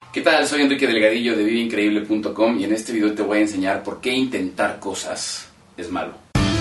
¿Qué tal? Soy Enrique Delgadillo de viveincreíble.com y en este video te voy a enseñar por qué intentar cosas es malo.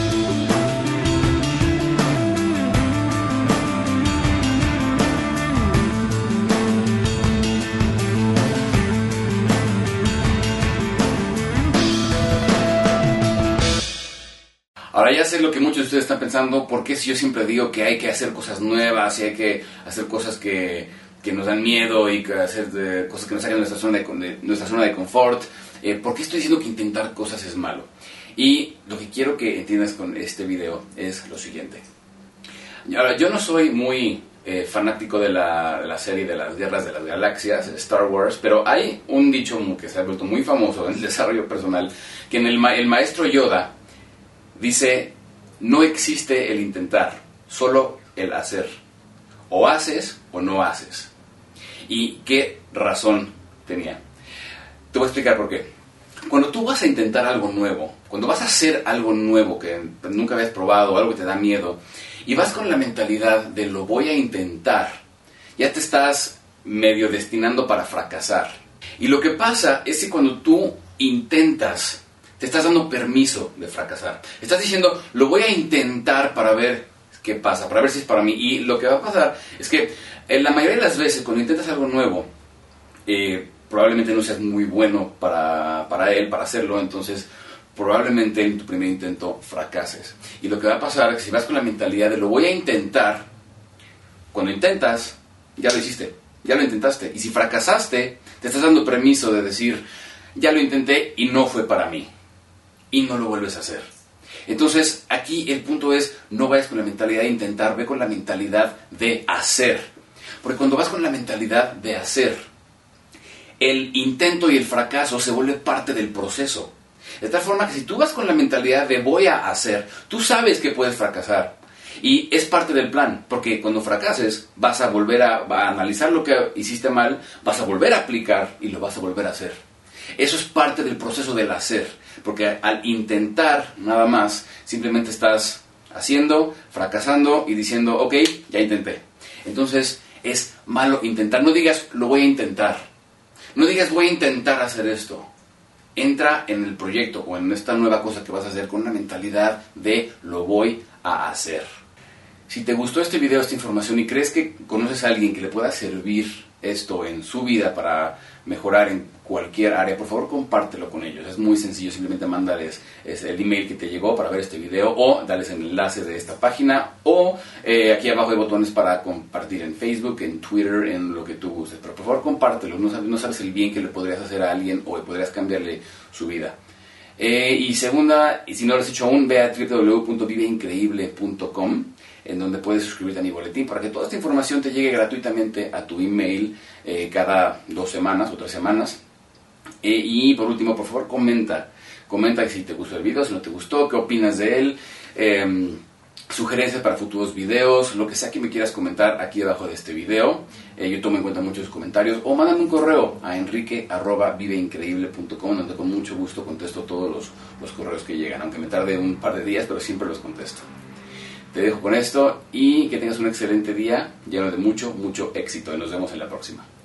Ahora ya sé lo que muchos de ustedes están pensando, ¿por qué si yo siempre digo que hay que hacer cosas nuevas y hay que hacer cosas que nos dan miedo y que hacer cosas que nos sacan de nuestra zona de confort? ¿Por qué estoy diciendo que intentar cosas es malo? Y lo que quiero que entiendas con este video es lo siguiente. Ahora, yo no soy muy fanático de la serie de las Guerras de las Galaxias, Star Wars, pero hay un dicho que se ha vuelto muy famoso en el desarrollo personal, que en el maestro Yoda dice: no existe el intentar, solo el hacer. O haces o no haces. ¿Y qué razón tenía? Te voy a explicar por qué. Cuando tú vas a intentar algo nuevo, cuando vas a hacer algo nuevo que nunca habías probado, algo que te da miedo, y vas con la mentalidad de lo voy a intentar, ya te estás medio destinando para fracasar. Y lo que pasa es que cuando tú intentas, te estás dando permiso de fracasar. Estás diciendo, lo voy a intentar para ver qué pasa, para ver si es para mí. Y lo que va a pasar es que la mayoría de las veces cuando intentas algo nuevo, probablemente no seas muy bueno para hacerlo, entonces probablemente en tu primer intento fracases. Y lo que va a pasar es que si vas con la mentalidad de lo voy a intentar, cuando intentas, ya lo hiciste, ya lo intentaste. Y si fracasaste, te estás dando permiso de decir, ya lo intenté y no fue para mí. Y no lo vuelves a hacer. Entonces, aquí el punto es, no vayas con la mentalidad de intentar, ve con la mentalidad de hacer. Porque cuando vas con la mentalidad de hacer, el intento y el fracaso se vuelve parte del proceso. De tal forma que si tú vas con la mentalidad de voy a hacer, tú sabes que puedes fracasar. Y es parte del plan, porque cuando fracases, vas a volver a analizar lo que hiciste mal, vas a volver a aplicar y lo vas a volver a hacer. Eso es parte del proceso del hacer, porque al intentar nada más, simplemente estás haciendo, fracasando y diciendo, ok, ya intenté. Entonces es malo intentar. No digas, lo voy a intentar. No digas, voy a intentar hacer esto. Entra en el proyecto o en esta nueva cosa que vas a hacer con una mentalidad de lo voy a hacer. Si te gustó este video, esta información y crees que conoces a alguien que le pueda servir esto en su vida para mejorar en cualquier área, por favor compártelo con ellos. Es muy sencillo, simplemente mándales el email que te llegó para ver este video o dales el enlace de esta página o aquí abajo hay botones para compartir en Facebook, en Twitter, en lo que tú gustes. Pero por favor compártelo, no sabes el bien que le podrías hacer a alguien o podrías cambiarle su vida. Y segunda, y si no lo has hecho aún, ve a www.viveincreíble.com, en donde puedes suscribirte a mi boletín para que toda esta información te llegue gratuitamente a tu email cada 2 semanas o 3 semanas. Y por último, por favor, comenta si te gustó el video, si no te gustó, qué opinas de él, sugerencias para futuros videos, lo que sea que me quieras comentar aquí debajo de este video. Yo tomo en cuenta muchos comentarios o mándame un correo a enrique@viveincreíble.com, donde con mucho gusto contesto todos los correos que llegan, aunque me tarde un par de días, pero siempre los contesto. Te dejo con esto y que tengas un excelente día lleno de mucho éxito y nos vemos en la próxima.